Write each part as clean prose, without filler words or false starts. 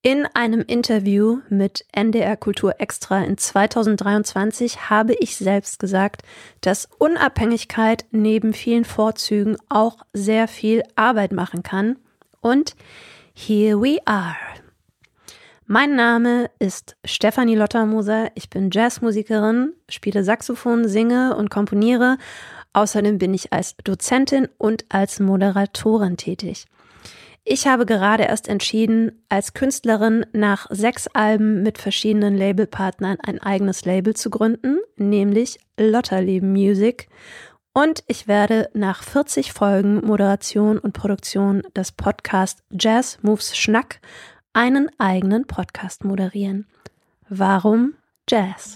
In einem Interview mit NDR Kultur Extra in 2023 habe ich selbst gesagt, dass Unabhängigkeit neben vielen Vorzügen auch sehr viel Arbeit machen kann. Und here we are. Mein Name ist Stefanie Lottermoser, ich bin Jazzmusikerin, spiele Saxophon, singe und komponiere. Außerdem bin ich als Dozentin und als Moderatorin tätig. Ich habe gerade erst entschieden, als Künstlerin nach 6 Alben mit verschiedenen Labelpartnern ein eigenes Label zu gründen, nämlich Lotterleben Music. Und ich werde nach 40 Folgen Moderation und Produktion des Podcasts Jazz Moves Schnack einen eigenen Podcast moderieren. Warum Jazz?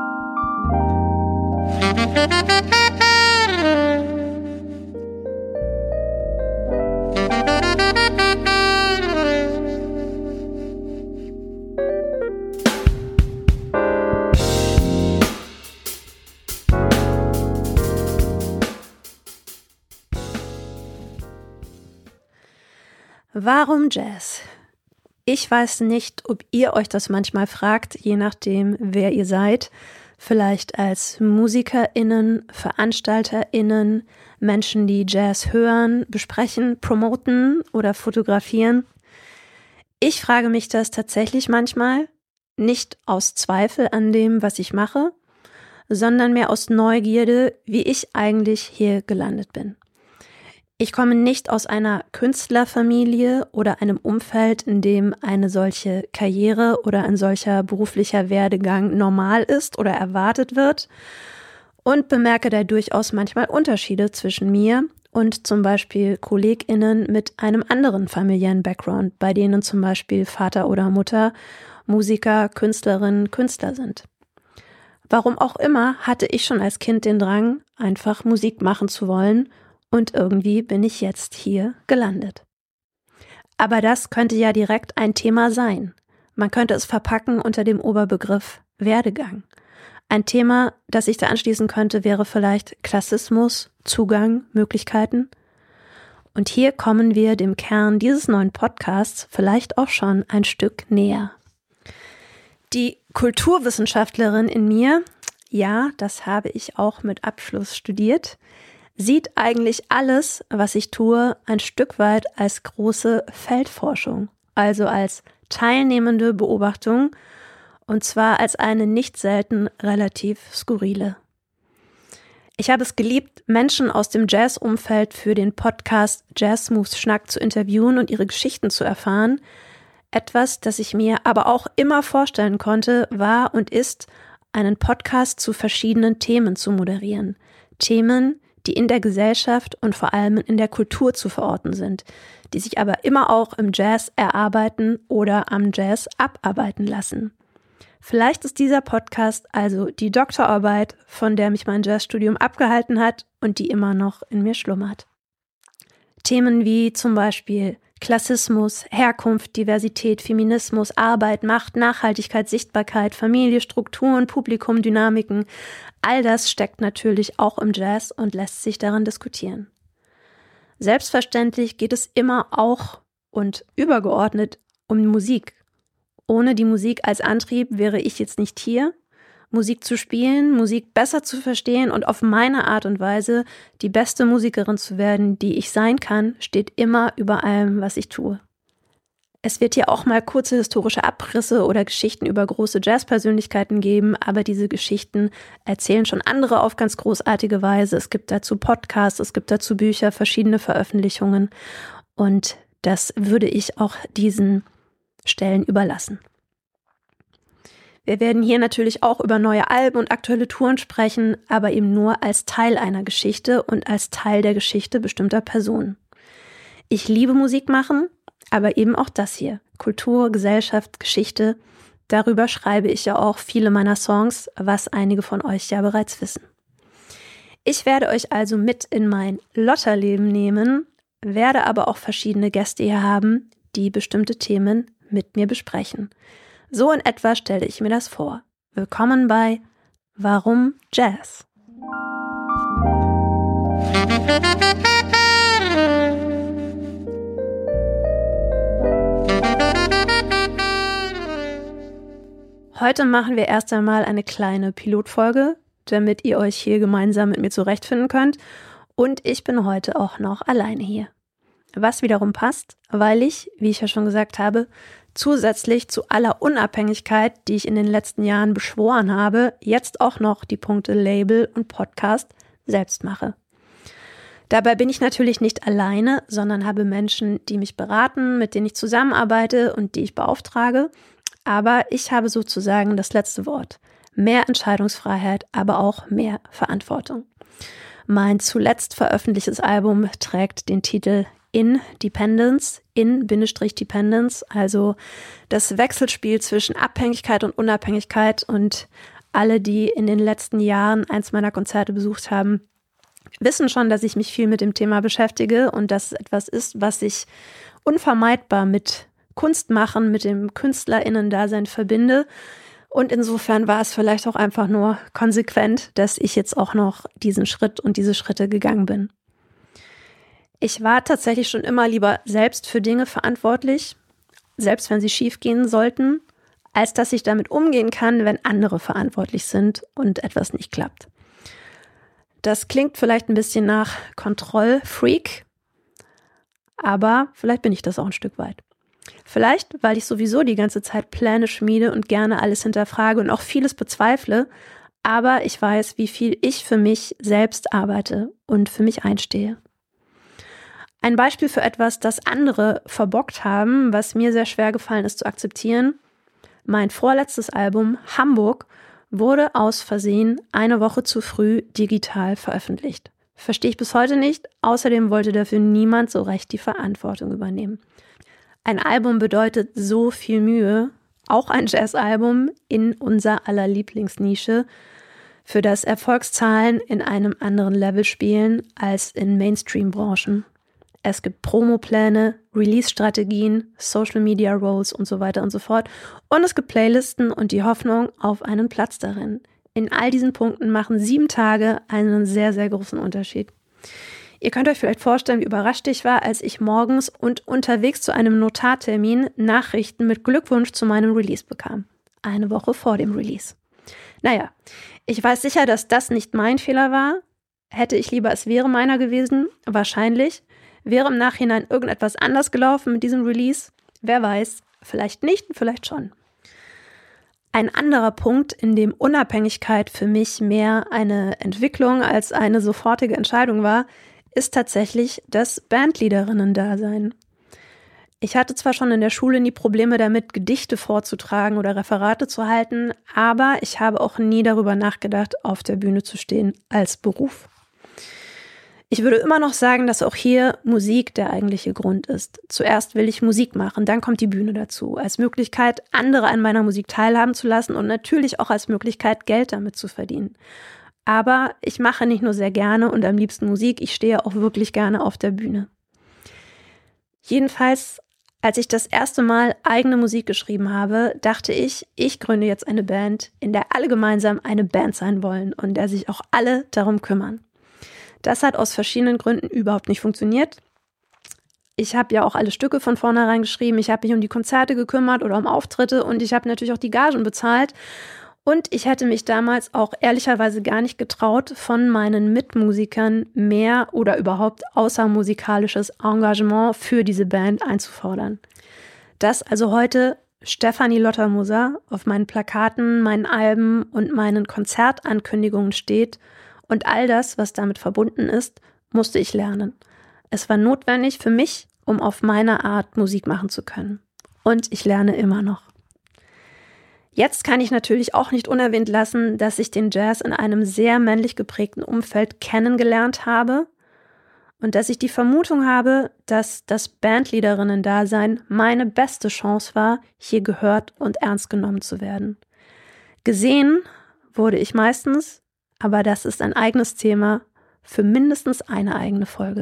Warum Jazz? Ich weiß nicht, ob ihr euch das manchmal fragt, je nachdem, wer ihr seid. Vielleicht als MusikerInnen, VeranstalterInnen, Menschen, die Jazz hören, besprechen, promoten oder fotografieren. Ich frage mich das tatsächlich manchmal, nicht aus Zweifel an dem, was ich mache, sondern mehr aus Neugierde, wie ich eigentlich hier gelandet bin. Ich komme nicht aus einer Künstlerfamilie oder einem Umfeld, in dem eine solche Karriere oder ein solcher beruflicher Werdegang normal ist oder erwartet wird und bemerke da durchaus manchmal Unterschiede zwischen mir und zum Beispiel KollegInnen mit einem anderen familiären Background, bei denen zum Beispiel Vater oder Mutter Musiker, Künstlerinnen, Künstler sind. Warum auch immer hatte ich schon als Kind den Drang, einfach Musik machen zu wollen. Und irgendwie bin ich jetzt hier gelandet. Aber das könnte ja direkt ein Thema sein. Man könnte es verpacken unter dem Oberbegriff Werdegang. Ein Thema, das sich da anschließen könnte, wäre vielleicht Klassismus, Zugang, Möglichkeiten. Und hier kommen wir dem Kern dieses neuen Podcasts vielleicht auch schon ein Stück näher. Die Kulturwissenschaftlerin in mir, ja, das habe ich auch mit Abschluss studiert, sieht eigentlich alles, was ich tue, ein Stück weit als große Feldforschung, also als teilnehmende Beobachtung, und zwar als eine nicht selten relativ skurrile. Ich habe es geliebt, Menschen aus dem Jazz-Umfeld für den Podcast Jazz Moves Schnack zu interviewen und ihre Geschichten zu erfahren. Etwas, das ich mir aber auch immer vorstellen konnte, war und ist, einen Podcast zu verschiedenen Themen zu moderieren. Themen, die in der Gesellschaft und vor allem in der Kultur zu verorten sind, die sich aber immer auch im Jazz erarbeiten oder am Jazz abarbeiten lassen. Vielleicht ist dieser Podcast also die Doktorarbeit, von der mich mein Jazzstudium abgehalten hat und die immer noch in mir schlummert. Themen wie zum Beispiel Klassismus, Herkunft, Diversität, Feminismus, Arbeit, Macht, Nachhaltigkeit, Sichtbarkeit, Familie, Strukturen, Publikum, Dynamiken, all das steckt natürlich auch im Jazz und lässt sich daran diskutieren. Selbstverständlich geht es immer auch und übergeordnet um Musik. Ohne die Musik als Antrieb wäre ich jetzt nicht hier. Musik zu spielen, Musik besser zu verstehen und auf meine Art und Weise die beste Musikerin zu werden, die ich sein kann, steht immer über allem, was ich tue. Es wird hier auch mal kurze historische Abrisse oder Geschichten über große Jazzpersönlichkeiten geben, aber diese Geschichten erzählen schon andere auf ganz großartige Weise. Es gibt dazu Podcasts, es gibt dazu Bücher, verschiedene Veröffentlichungen und das würde ich auch diesen Stellen überlassen. Wir werden hier natürlich auch über neue Alben und aktuelle Touren sprechen, aber eben nur als Teil einer Geschichte und als Teil der Geschichte bestimmter Personen. Ich liebe Musik machen, aber eben auch das hier. Kultur, Gesellschaft, Geschichte. Darüber schreibe ich ja auch viele meiner Songs, was einige von euch ja bereits wissen. Ich werde euch also mit in mein Lotterleben nehmen, werde aber auch verschiedene Gäste hier haben, die bestimmte Themen mit mir besprechen. So in etwa stelle ich mir das vor. Willkommen bei Warum Jazz? Heute machen wir erst einmal eine kleine Pilotfolge, damit ihr euch hier gemeinsam mit mir zurechtfinden könnt. Und ich bin heute auch noch alleine hier. Was wiederum passt, weil ich, wie ich ja schon gesagt habe, zusätzlich zu aller Unabhängigkeit, die ich in den letzten Jahren beschworen habe, jetzt auch noch die Punkte Label und Podcast selbst mache. Dabei bin ich natürlich nicht alleine, sondern habe Menschen, die mich beraten, mit denen ich zusammenarbeite und die ich beauftrage. Aber ich habe sozusagen das letzte Wort. Mehr Entscheidungsfreiheit, aber auch mehr Verantwortung. Mein zuletzt veröffentlichtes Album trägt den Titel Independence, In-Dependence, also das Wechselspiel zwischen Abhängigkeit und Unabhängigkeit. Und alle, die in den letzten Jahren eins meiner Konzerte besucht haben, wissen schon, dass ich mich viel mit dem Thema beschäftige und dass es etwas ist, was sich unvermeidbar mit Kunst machen, mit dem KünstlerInnen-Dasein verbinde. Und insofern war es vielleicht auch einfach nur konsequent, dass ich jetzt auch noch diesen Schritt und diese Schritte gegangen bin. Ich war tatsächlich schon immer lieber selbst für Dinge verantwortlich, selbst wenn sie schief gehen sollten, als dass ich damit umgehen kann, wenn andere verantwortlich sind und etwas nicht klappt. Das klingt vielleicht ein bisschen nach Kontrollfreak, aber vielleicht bin ich das auch ein Stück weit. Vielleicht, weil ich sowieso die ganze Zeit Pläne schmiede und gerne alles hinterfrage und auch vieles bezweifle, aber ich weiß, wie viel ich für mich selbst arbeite und für mich einstehe. Ein Beispiel für etwas, das andere verbockt haben, was mir sehr schwer gefallen ist zu akzeptieren. Mein vorletztes Album, Hamburg, wurde aus Versehen eine Woche zu früh digital veröffentlicht. Verstehe ich bis heute nicht. Außerdem wollte dafür niemand so recht die Verantwortung übernehmen. Ein Album bedeutet so viel Mühe, auch ein Jazzalbum in unser aller Lieblingsnische, für das Erfolgszahlen in einem anderen Level spielen als in Mainstream-Branchen. Es gibt Promopläne, Release-Strategien, Social-Media-Roles und so weiter und so fort. Und es gibt Playlisten und die Hoffnung auf einen Platz darin. In all diesen Punkten machen 7 Tage einen sehr, sehr großen Unterschied. Ihr könnt euch vielleicht vorstellen, wie überrascht ich war, als ich morgens und unterwegs zu einem Notartermin Nachrichten mit Glückwunsch zu meinem Release bekam. Eine Woche vor dem Release. Naja, ich weiß sicher, dass das nicht mein Fehler war. Hätte ich lieber, es wäre meiner gewesen, wahrscheinlich. Wäre im Nachhinein irgendetwas anders gelaufen mit diesem Release? Wer weiß, vielleicht nicht, vielleicht schon. Ein anderer Punkt, in dem Unabhängigkeit für mich mehr eine Entwicklung als eine sofortige Entscheidung war, ist tatsächlich das Bandleaderinnen-Dasein. Ich hatte zwar schon in der Schule nie Probleme damit, Gedichte vorzutragen oder Referate zu halten, aber ich habe auch nie darüber nachgedacht, auf der Bühne zu stehen als Beruf. Ich würde immer noch sagen, dass auch hier Musik der eigentliche Grund ist. Zuerst will ich Musik machen, dann kommt die Bühne dazu. Als Möglichkeit, andere an meiner Musik teilhaben zu lassen und natürlich auch als Möglichkeit, Geld damit zu verdienen. Aber ich mache nicht nur sehr gerne und am liebsten Musik, ich stehe auch wirklich gerne auf der Bühne. Jedenfalls, als ich das erste Mal eigene Musik geschrieben habe, dachte ich gründe jetzt eine Band, in der alle gemeinsam eine Band sein wollen und in der sich auch alle darum kümmern. Das hat aus verschiedenen Gründen überhaupt nicht funktioniert. Ich habe ja auch alle Stücke von vornherein geschrieben, ich habe mich um die Konzerte gekümmert oder um Auftritte und ich habe natürlich auch die Gagen bezahlt. Und ich hätte mich damals auch ehrlicherweise gar nicht getraut, von meinen Mitmusikern mehr oder überhaupt außermusikalisches Engagement für diese Band einzufordern. Dass also heute Stefanie Lottermoser auf meinen Plakaten, meinen Alben und meinen Konzertankündigungen steht und all das, was damit verbunden ist, musste ich lernen. Es war notwendig für mich, um auf meine Art Musik machen zu können. Und ich lerne immer noch. Jetzt kann ich natürlich auch nicht unerwähnt lassen, dass ich den Jazz in einem sehr männlich geprägten Umfeld kennengelernt habe und dass ich die Vermutung habe, dass das Bandleaderinnen-Dasein meine beste Chance war, hier gehört und ernst genommen zu werden. Gesehen wurde ich meistens, aber das ist ein eigenes Thema für mindestens eine eigene Folge.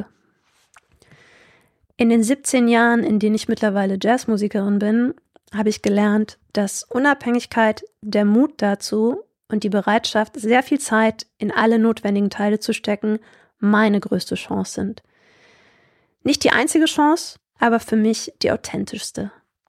In den 17 Jahren, in denen ich mittlerweile Jazzmusikerin bin, habe ich gelernt, dass Unabhängigkeit, der Mut dazu und die Bereitschaft, sehr viel Zeit in alle notwendigen Teile zu stecken, meine größte Chance sind. Nicht die einzige Chance, aber für mich die authentischste.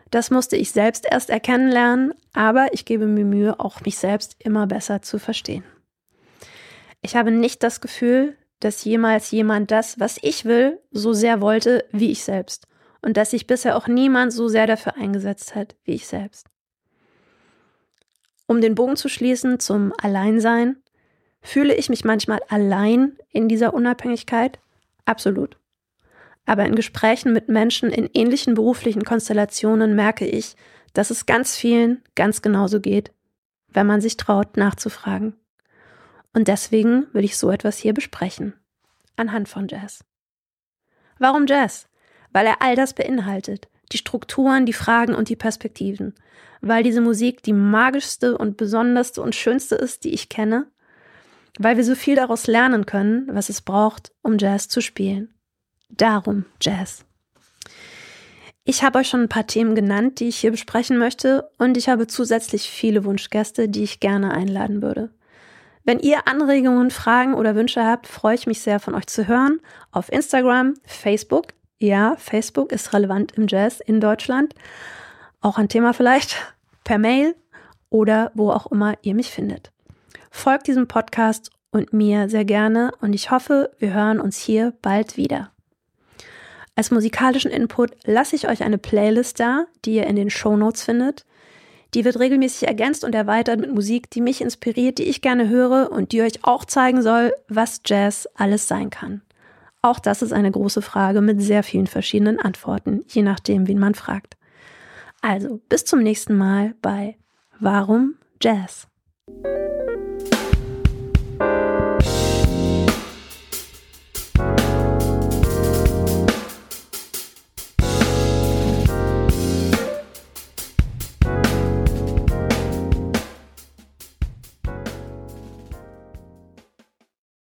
Das musste ich selbst erst erkennen lernen, aber ich gebe mir Mühe, auch mich selbst immer besser zu verstehen. Ich habe nicht das Gefühl, dass jemals jemand das, was ich will, so sehr wollte wie ich selbst und dass sich bisher auch niemand so sehr dafür eingesetzt hat wie ich selbst. Um den Bogen zu schließen zum Alleinsein, fühle ich mich manchmal allein in dieser Unabhängigkeit? Absolut. Aber in Gesprächen mit Menschen in ähnlichen beruflichen Konstellationen merke ich, dass es ganz vielen ganz genauso geht, wenn man sich traut, nachzufragen. Und deswegen will ich so etwas hier besprechen. Anhand von Jazz. Warum Jazz? Weil er all das beinhaltet. Die Strukturen, die Fragen und die Perspektiven. Weil diese Musik die magischste und besonderste und schönste ist, die ich kenne. Weil wir so viel daraus lernen können, was es braucht, um Jazz zu spielen. Darum Jazz. Ich habe euch schon ein paar Themen genannt, die ich hier besprechen möchte, und ich habe zusätzlich viele Wunschgäste, die ich gerne einladen würde. Wenn ihr Anregungen, Fragen oder Wünsche habt, freue ich mich sehr, von euch zu hören. Auf Instagram, Facebook. Ja, Facebook ist relevant im Jazz in Deutschland. Auch ein Thema vielleicht. Per Mail oder wo auch immer ihr mich findet. Folgt diesem Podcast und mir sehr gerne und ich hoffe, wir hören uns hier bald wieder. Als musikalischen Input lasse ich euch eine Playlist da, die ihr in den Shownotes findet. Die wird regelmäßig ergänzt und erweitert mit Musik, die mich inspiriert, die ich gerne höre und die euch auch zeigen soll, was Jazz alles sein kann. Auch das ist eine große Frage mit sehr vielen verschiedenen Antworten, je nachdem, wen man fragt. Also, bis zum nächsten Mal bei Warum Jazz?